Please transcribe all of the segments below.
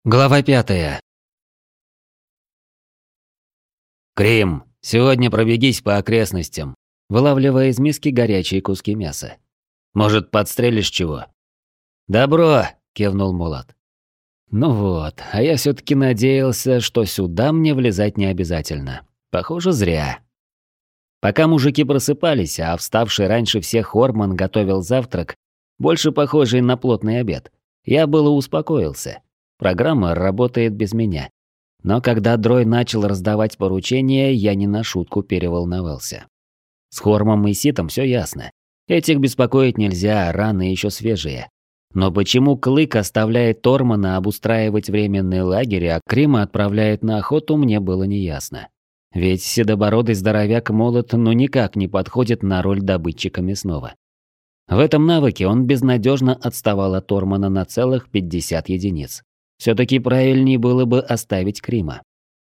Глава 5. «Крим, сегодня пробегись по окрестностям», вылавливая из миски горячие куски мяса. «Может, подстрелишь чего?» «Добро», – кивнул Мулат. Ну вот, а я все-таки надеялся, что сюда мне влезать не обязательно. Похоже, зря. Пока мужики просыпались, а вставший раньше всех Орман готовил завтрак, больше похожий на плотный обед, я было успокоился. Программа работает без меня. Но когда Дрой начал раздавать поручения, я не на шутку переволновался. С Хормом и Ситом все ясно. Этих беспокоить нельзя, раны еще свежие. Но почему Клык оставляет Тормана обустраивать временный лагерь, а Крима отправляет на охоту, мне было неясно. Ведь седобородый здоровяк Молот никак не подходит на роль добытчика мясного. В этом навыке он безнадежно отставал от Тормана на целых 50 единиц. Все-таки правильнее было бы оставить Крима.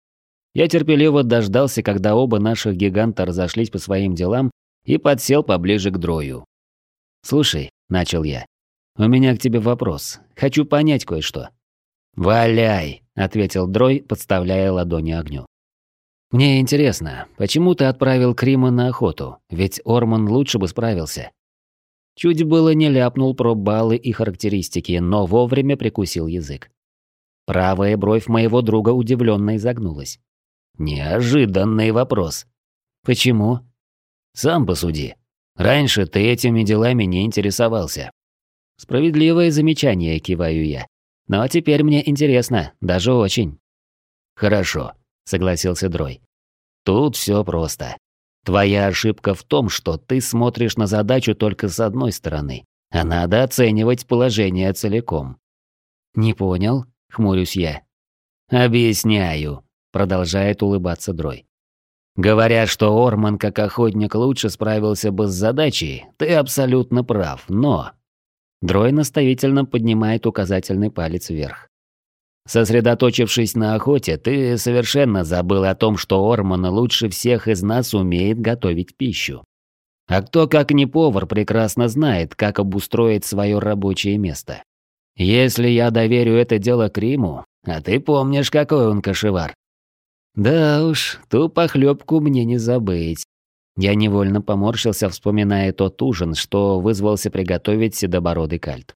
Я терпеливо дождался, когда оба наших гиганта разошлись по своим делам, и подсел поближе к Дрою. «Слушай», — начал я, — «у меня к тебе вопрос. Хочу понять кое-что». «Валяй», — ответил Дрой, подставляя ладони огню. «Мне интересно, почему ты отправил Крима на охоту? Ведь Орман лучше бы справился». Чуть было не ляпнул про баллы и характеристики, но вовремя прикусил язык. Правая бровь моего друга удивленно изогнулась. Неожиданный вопрос. Почему? Сам посуди. Раньше ты этими делами не интересовался. Справедливое замечание, киваю я. Но теперь мне интересно, даже очень. Хорошо, согласился Дрой. Тут все просто. Твоя ошибка в том, что ты смотришь на задачу только с одной стороны, а надо оценивать положение целиком. Не понял? Хмурюсь я. «Объясняю», — продолжает улыбаться Дрой. «Говорят, что Орман как охотник лучше справился бы с задачей, ты абсолютно прав, но...» Дрой наставительно поднимает указательный палец вверх. «Сосредоточившись на охоте, ты совершенно забыл о том, что Орман лучше всех из нас умеет готовить пищу. А кто, как не повар, прекрасно знает, как обустроить свое рабочее место. Если я доверю это дело Криму, а ты помнишь, какой он кошевар. Да уж, ту похлебку мне не забыть. Я невольно поморщился, вспоминая тот ужин, что вызвался приготовить седобородый кальт.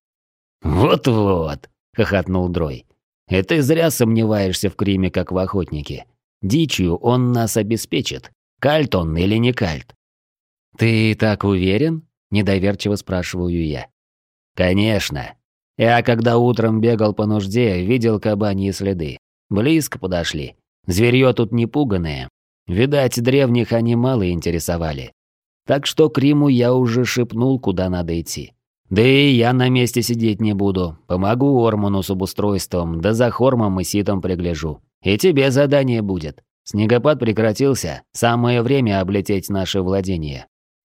«Вот-вот», — хохотнул Дрой. «И ты зря сомневаешься в Криме, как в охотнике. Дичью он нас обеспечит. Кальт он или не кальт?» «Ты так уверен?» — недоверчиво спрашиваю я. «Конечно. Я, когда утром бегал по нужде, видел кабаньи следы. Близко подошли. Зверьё тут не пуганое. Видать, древних они мало интересовали. Так что Криму я уже шепнул, куда надо идти. Да и я на месте сидеть не буду. Помогу Орману с обустройством, да за Хормом и Ситом пригляжу. И тебе задание будет. Снегопад прекратился, самое время облететь наши владения».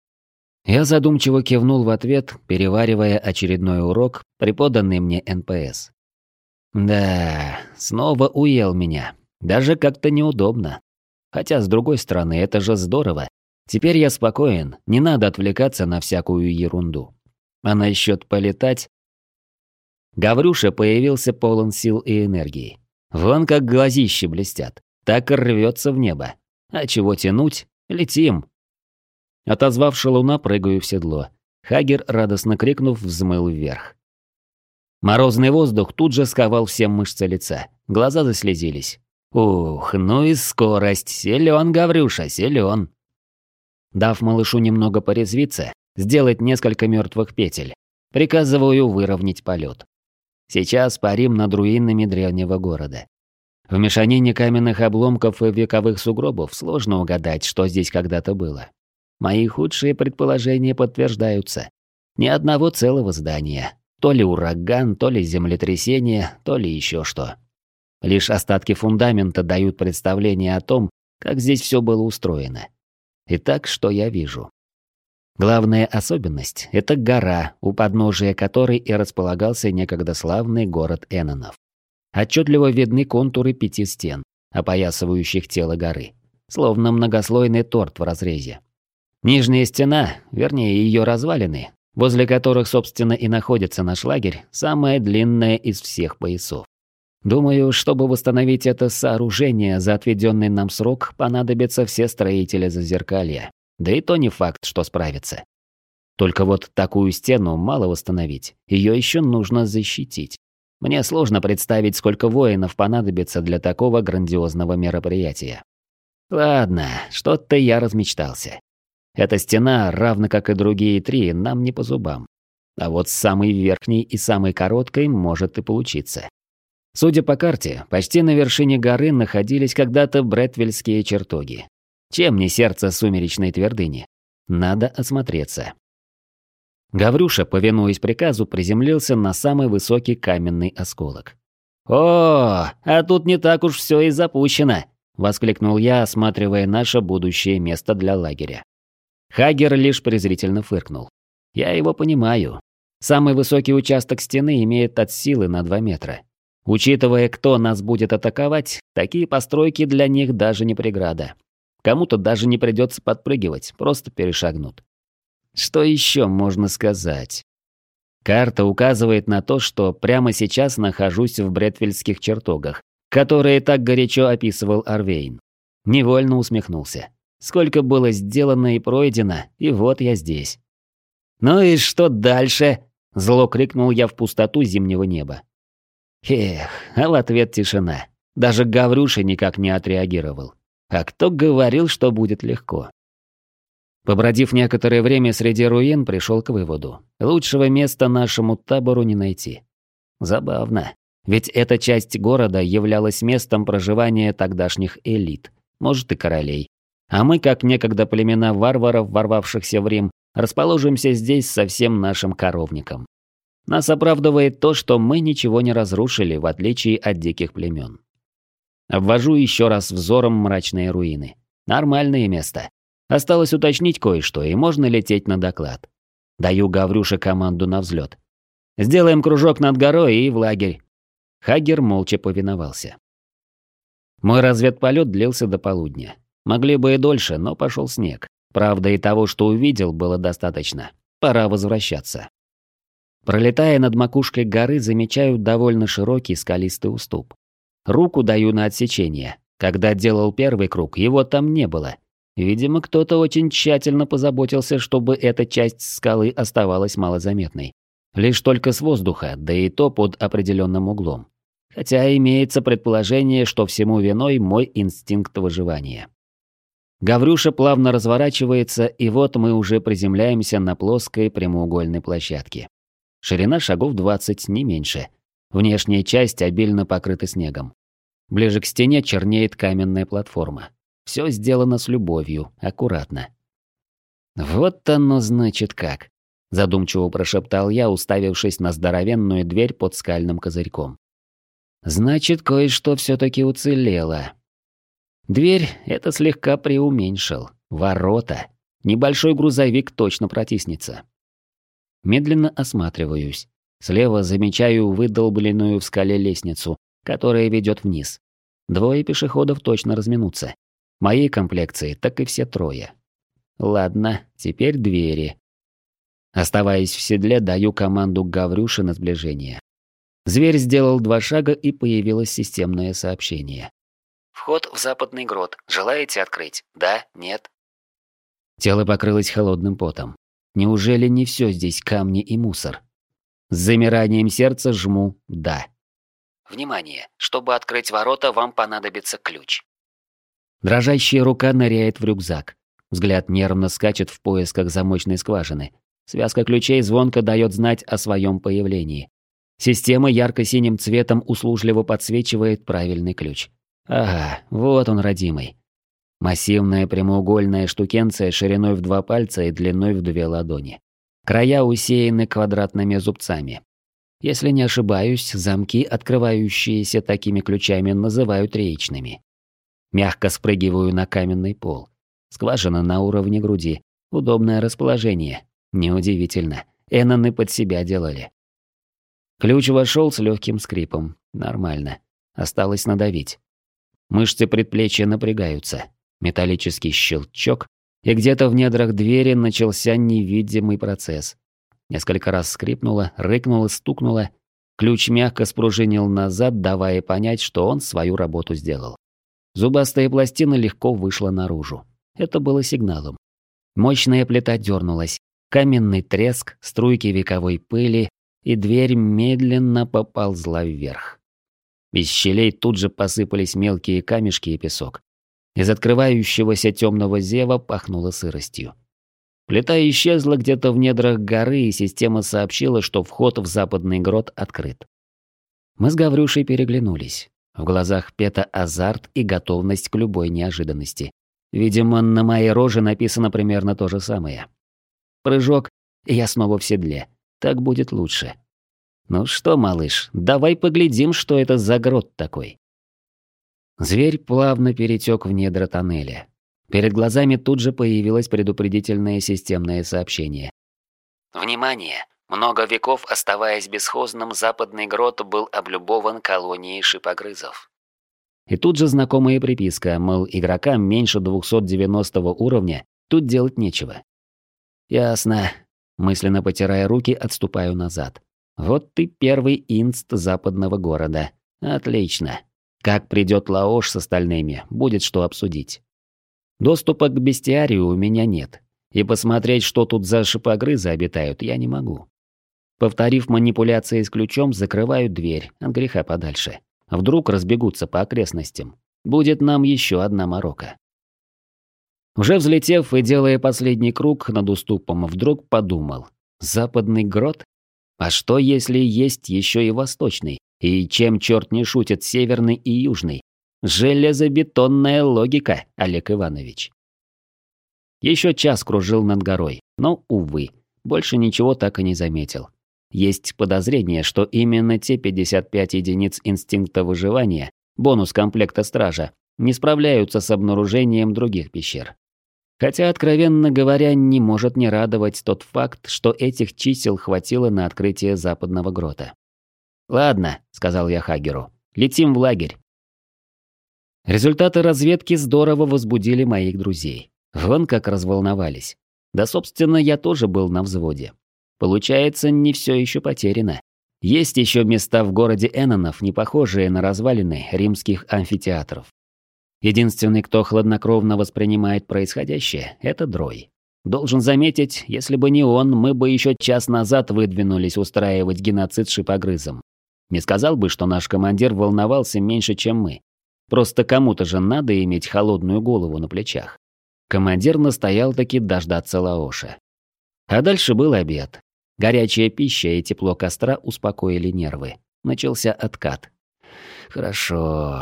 Я задумчиво кивнул в ответ, переваривая очередной урок, преподанный мне НПС. Да, снова уел меня. Даже как-то неудобно. Хотя, с другой стороны, это же здорово. Теперь я спокоен, не надо отвлекаться на всякую ерунду. А насчет полетать... Гаврюша появился полон сил и энергии. Вон как глазищи блестят. Так и рвется в небо. А чего тянуть? Летим. Отозвав шалуна, прыгаю в седло. Хагер, радостно крикнув, взмыл вверх. Морозный воздух тут же сковал всем мышцы лица. Глаза заслезились. Ух, ну и скорость. Силён, Гаврюша, силён. Дав малышу немного порезвиться, сделать несколько мертвых петель, приказываю выровнять полет. Сейчас парим над руинами древнего города. В мешанине каменных обломков и вековых сугробов сложно угадать, что здесь когда-то было. Мои худшие предположения подтверждаются. Ни одного целого здания. То ли ураган, то ли землетрясение, то ли еще что. Лишь остатки фундамента дают представление о том, как здесь все было устроено. Итак, что я вижу? Главная особенность – это гора, у подножия которой и располагался некогда славный город Эннонов. Отчетливо видны контуры 5 стен, опоясывающих тело горы, словно многослойный торт в разрезе. Нижняя стена, вернее ее развалины, возле которых, собственно, и находится наш лагерь, самая длинная из всех поясов. Думаю, чтобы восстановить это сооружение за отведенный нам срок, понадобятся все строители Зазеркалья. Да и то не факт, что справятся. Только вот такую стену мало восстановить, ее еще нужно защитить. Мне сложно представить, сколько воинов понадобится для такого грандиозного мероприятия. Ладно, что-то я размечтался. Эта стена, равно как и другие 3, нам не по зубам. А вот с самой верхней и самой короткой может и получиться. Судя по карте, почти на вершине горы находились когда-то Бретвельские чертоги. Чем не сердце сумеречной твердыни? Надо осмотреться. Гаврюша, повинуясь приказу, приземлился на самый высокий каменный осколок. «О, а тут не так уж все и запущено!» – воскликнул я, осматривая наше будущее место для лагеря. Хагер лишь презрительно фыркнул. Я его понимаю. Самый высокий участок стены имеет от силы на 2 метра. Учитывая, кто нас будет атаковать, такие постройки для них даже не преграда. Кому-то даже не придется подпрыгивать, просто перешагнут. Что еще можно сказать? Карта указывает на то, что прямо сейчас нахожусь в Бретвельских чертогах, которые так горячо описывал Арвейн. Невольно усмехнулся. Сколько было сделано и пройдено, и вот я здесь. «Ну и что дальше?» – зло крикнул я в пустоту зимнего неба. Эх, а в ответ тишина. Даже Гаврюша никак не отреагировал. А кто говорил, что будет легко? Побродив некоторое время среди руин, пришел к выводу. Лучшего места нашему табору не найти. Забавно. Ведь эта часть города являлась местом проживания тогдашних элит, может и королей. А мы, как некогда племена варваров, ворвавшихся в Рим, расположимся здесь со всем нашим коровником. Нас оправдывает то, что мы ничего не разрушили, в отличие от диких племен. Обвожу еще раз взором мрачные руины. Нормальное место. Осталось уточнить кое-что, и можно лететь на доклад. Даю Гаврюше команду на взлет. Сделаем кружок над горой и в лагерь. Хагер молча повиновался. Мой разведполет длился до полудня. Могли бы и дольше, но пошел снег. Правда, и того, что увидел, было достаточно. Пора возвращаться. Пролетая над макушкой горы, замечаю довольно широкий скалистый уступ. Руку даю на отсечение. Когда делал первый круг, его там не было. Видимо, кто-то очень тщательно позаботился, чтобы эта часть скалы оставалась малозаметной. Лишь только с воздуха, да и то под определенным углом. Хотя имеется предположение, что всему виной мой инстинкт выживания. Гаврюша плавно разворачивается, и вот мы уже приземляемся на плоской прямоугольной площадке. Ширина шагов 20, не меньше. Внешняя часть обильно покрыта снегом. Ближе к стене чернеет каменная платформа. Все сделано с любовью, аккуратно. «Вот оно значит как», – задумчиво прошептал я, уставившись на здоровенную дверь под скальным козырьком. «Значит, кое-что все-таки уцелело». Дверь это слегка преуменьшил. Ворота. Небольшой грузовик точно протиснется. Медленно осматриваюсь. Слева замечаю выдолбленную в скале лестницу, которая ведет вниз. 2 пешеходов точно разминутся. Моей комплекции так и все 3. Ладно, теперь двери. Оставаясь в седле, даю команду Гаврюше на сближение. Зверь сделал 2 шага, и появилось системное сообщение. «Вход в западный грот. Желаете открыть? Да? Нет?» Тело покрылось холодным потом. Неужели не все здесь камни и мусор? С замиранием сердца жму «да». «Внимание! Чтобы открыть ворота, вам понадобится ключ». Дрожащая рука ныряет в рюкзак. Взгляд нервно скачет в поисках замочной скважины. Связка ключей звонко дает знать о своем появлении. Система ярко-синим цветом услужливо подсвечивает правильный ключ. Ага, вот он, родимый. Массивная прямоугольная штукенция шириной в 2 пальца и длиной в 2 ладони. Края усеяны квадратными зубцами. Если не ошибаюсь, замки, открывающиеся такими ключами, называют реечными. Мягко спрыгиваю на каменный пол. Скважина на уровне груди. Удобное расположение. Неудивительно. Эннаны под себя делали. Ключ вошел с легким скрипом. Нормально. Осталось надавить. Мышцы предплечья напрягаются. Металлический щелчок, и где-то в недрах двери начался невидимый процесс. Несколько раз скрипнуло, рыкнуло, стукнуло. Ключ мягко спружинил назад, давая понять, что он свою работу сделал. Зубастая пластина легко вышла наружу. Это было сигналом. Мощная плита дернулась. Каменный треск, струйки вековой пыли, и дверь медленно поползла вверх. Из щелей тут же посыпались мелкие камешки и песок. Из открывающегося темного зева пахнуло сыростью. Плита исчезла где-то в недрах горы, и система сообщила, что вход в западный грот открыт. Мы с Гаврюшей переглянулись. В глазах Пета азарт и готовность к любой неожиданности. Видимо, на моей роже написано примерно то же самое. Прыжок, и я снова в седле. Так будет лучше. Ну что, малыш, давай поглядим, что это за грот такой. Зверь плавно перетек в недра тоннеля. Перед глазами тут же появилось предупредительное системное сообщение. Внимание! Много веков, оставаясь бесхозным, западный грот был облюбован колонией шипогрызов. И тут же знакомая приписка, мол, игрокам меньше 290 уровня тут делать нечего. Ясно. Мысленно потирая руки, отступаю назад. Вот ты первый инст западного города. Отлично. Как придет Лаош с остальными, будет что обсудить. Доступа к бестиарию у меня нет. И посмотреть, что тут за шипогрызы обитают, я не могу. Повторив манипуляции с ключом, закрываю дверь, от греха подальше. Вдруг разбегутся по окрестностям. Будет нам еще одна морока. Уже взлетев и делая последний круг над уступом, вдруг подумал. Западный грот? А что, если есть еще и восточный? И чем черт не шутит северный и южный? Железобетонная логика, Олег Иванович. Еще час кружил над горой, но, увы, больше ничего так и не заметил. Есть подозрение, что именно те 55 единиц инстинкта выживания, бонус комплекта стража, не справляются с обнаружением других пещер. Хотя, откровенно говоря, не может не радовать тот факт, что этих чисел хватило на открытие западного грота. «Ладно», — сказал я Хагеру, — «летим в лагерь». Результаты разведки здорово возбудили моих друзей. Вон как разволновались. Да, собственно, я тоже был на взводе. Получается, не все еще потеряно. Есть еще места в городе Эннонов, не похожие на развалины римских амфитеатров. Единственный, кто хладнокровно воспринимает происходящее, это Дрой. Должен заметить, если бы не он, мы бы еще час назад выдвинулись устраивать геноцид шипогрызом. Не сказал бы, что наш командир волновался меньше, чем мы. Просто кому-то же надо иметь холодную голову на плечах. Командир настоял таки дождаться Лаоша. А дальше был обед. Горячая пища и тепло костра успокоили нервы. Начался откат. Хорошо.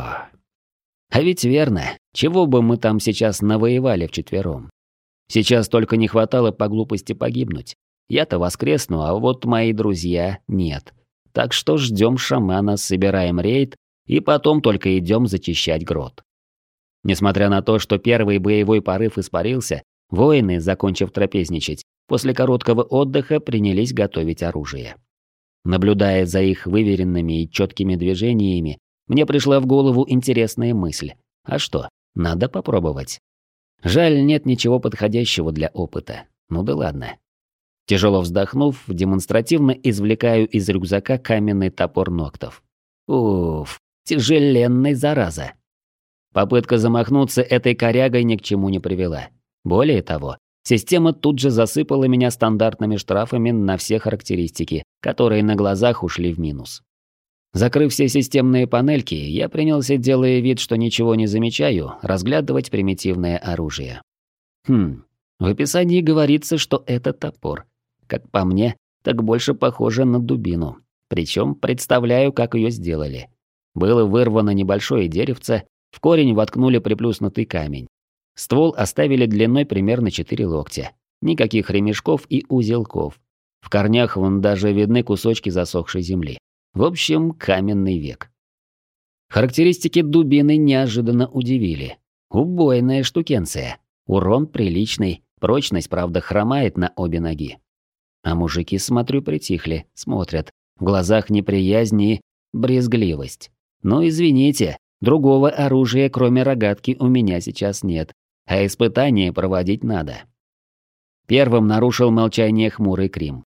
А ведь верно, чего бы мы там сейчас навоевали вчетвером. Сейчас только не хватало по глупости погибнуть. Я-то воскресну, а вот мои друзья нет. Так что ждем шамана, собираем рейд и потом только идем зачищать грот. Несмотря на то, что первый боевой порыв испарился, воины, закончив трапезничать, после короткого отдыха принялись готовить оружие. Наблюдая за их выверенными и четкими движениями, мне пришла в голову интересная мысль. А что, надо попробовать. Жаль, нет ничего подходящего для опыта. Ну да ладно. Тяжело вздохнув, демонстративно извлекаю из рюкзака каменный топор ноктов. Уф, тяжеленный, зараза. Попытка замахнуться этой корягой ни к чему не привела. Более того, система тут же засыпала меня стандартными штрафами на все характеристики, которые на глазах ушли в минус. Закрыв все системные панельки, я принялся, делая вид, что ничего не замечаю, разглядывать примитивное оружие. В описании говорится, что это топор. Как по мне, так больше похоже на дубину. Причем представляю, как ее сделали. Было вырвано небольшое деревце, в корень воткнули приплюснутый камень. Ствол оставили длиной примерно 4 локтя. Никаких ремешков и узелков. В корнях вон даже видны кусочки засохшей земли. В общем, каменный век. Характеристики дубины неожиданно удивили. Убойная штукенция. Урон приличный, прочность, правда, хромает на обе ноги. А мужики, смотрю, притихли, смотрят. В глазах неприязнь и брезгливость. Ну, извините, другого оружия, кроме рогатки, у меня сейчас нет. А испытание проводить надо. Первым нарушил молчание хмурый Крим.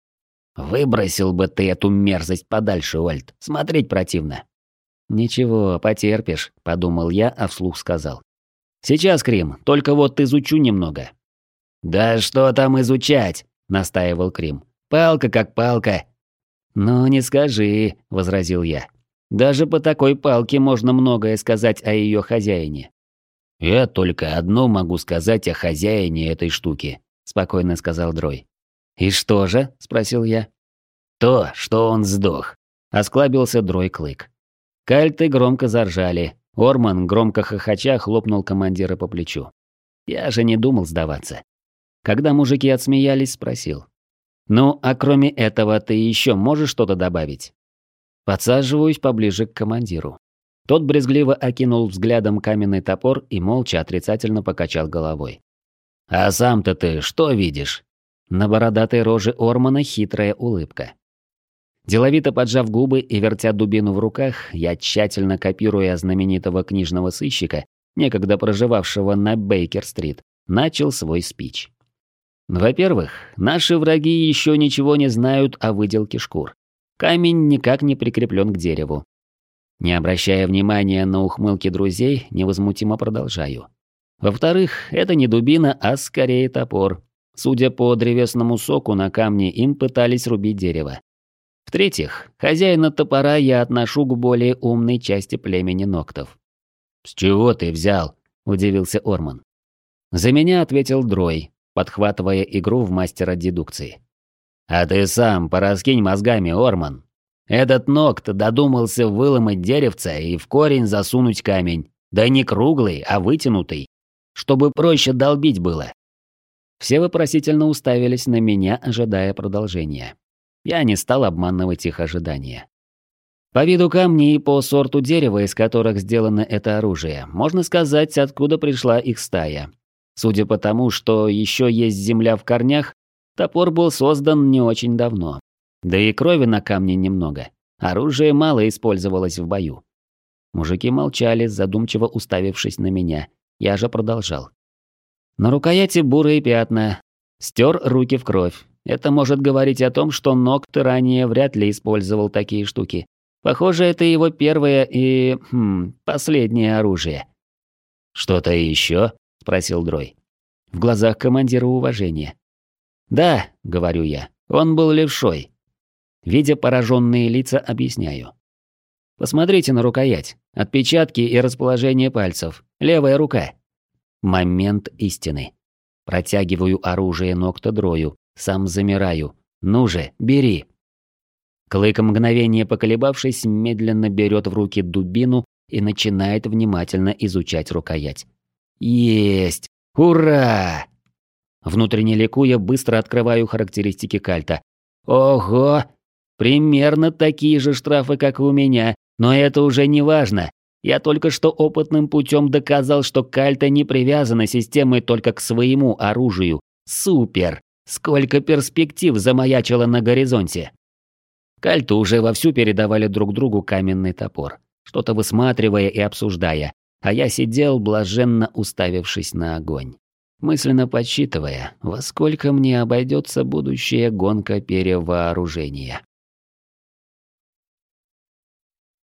«Выбросил бы ты эту мерзость подальше, Ольд. Смотреть противно». «Ничего, потерпишь», — подумал я, а вслух сказал. «Сейчас, Крим, только вот изучу немного». «Да что там изучать?» — настаивал Крим. «Палка как палка». «Ну, не скажи», — возразил я. «Даже по такой палке можно многое сказать о ее хозяине». «Я только одно могу сказать о хозяине этой штуки», — спокойно сказал Дрой. «И что же?» — спросил я. «То, что он сдох», — осклабился Дрой Клык. Кальты громко заржали. Орман, громко хохоча, хлопнул командира по плечу. Я же не думал сдаваться. Когда мужики отсмеялись, спросил. «Ну, а кроме этого ты еще можешь что-то добавить?» Подсаживаюсь поближе к командиру. Тот брезгливо окинул взглядом каменный топор и молча отрицательно покачал головой. «А сам-то ты что видишь?» На бородатой роже Ормана хитрая улыбка. Деловито поджав губы и вертя дубину в руках, я, тщательно копируя знаменитого книжного сыщика, некогда проживавшего на Бейкер-стрит, начал свой спич. Во-первых, наши враги еще ничего не знают о выделке шкур. Камень никак не прикреплен к дереву. Не обращая внимания на ухмылки друзей, невозмутимо продолжаю. Во-вторых, это не дубина, а скорее топор. Судя по древесному соку на камне, им пытались рубить дерево. В-третьих, хозяина топора я отношу к более умной части племени Ноктов. «С чего ты взял?» – удивился Орман. За меня ответил Дрой, подхватывая игру в мастера дедукции. «А ты сам пораскинь мозгами, Орман. Этот Нокт додумался выломать деревце и в корень засунуть камень. Да не круглый, а вытянутый. Чтобы проще долбить было». Все вопросительно уставились на меня, ожидая продолжения. Я не стал обманывать их ожидания. По виду камней и по сорту дерева, из которых сделано это оружие, можно сказать, откуда пришла их стая. Судя по тому, что еще есть земля в корнях, топор был создан не очень давно. Да и крови на камне немного. Оружие мало использовалось в бою. Мужики молчали, задумчиво уставившись на меня. Я же продолжал. На рукояти бурые пятна. Стер руки в кровь. Это может говорить о том, что Нокт ранее вряд ли использовал такие штуки. Похоже, это его первое и... последнее оружие. «Что-то еще?» – спросил Дрой. В глазах командира уважение. «Да», – говорю я, – «он был левшой». Видя пораженные лица, объясняю. «Посмотрите на рукоять. Отпечатки и расположение пальцев. Левая рука». Момент истины. Протягиваю оружие Нокта Дрою. Сам замираю. «Ну же, бери!» Клык, мгновение поколебавшись, медленно берет в руки дубину и начинает внимательно изучать рукоять. «Есть! Ура!» Внутренне ликуя, быстро открываю характеристики кальта. «Ого! Примерно такие же штрафы, как и у меня, но это уже не важно. Я только что опытным путем доказал, что кальта не привязана системой только к своему оружию. Супер! Сколько перспектив замаячило на горизонте!» Кальты уже вовсю передавали друг другу каменный топор, что-то высматривая и обсуждая, а я сидел, блаженно уставившись на огонь, мысленно подсчитывая, во сколько мне обойдется будущая гонка перевооружения.